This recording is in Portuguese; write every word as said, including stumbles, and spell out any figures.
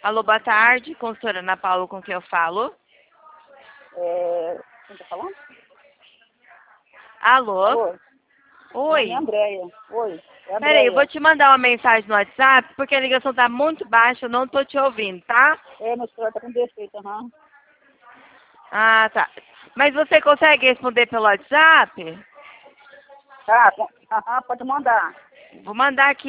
Alô, boa tarde, consultora Ana Paula, com quem eu falo? É... Quem tá falando? Alô? Alô? Oi. Meu nome é Andréia. Oi, é Peraí, eu vou Andréia. te mandar uma mensagem no WhatsApp, porque a ligação tá muito baixa, eu não tô te ouvindo, tá? É, meu celular tá com defeito, aham. Ah, tá. Mas você consegue responder pelo WhatsApp? Tá, com- aham, pode mandar. Vou mandar aqui.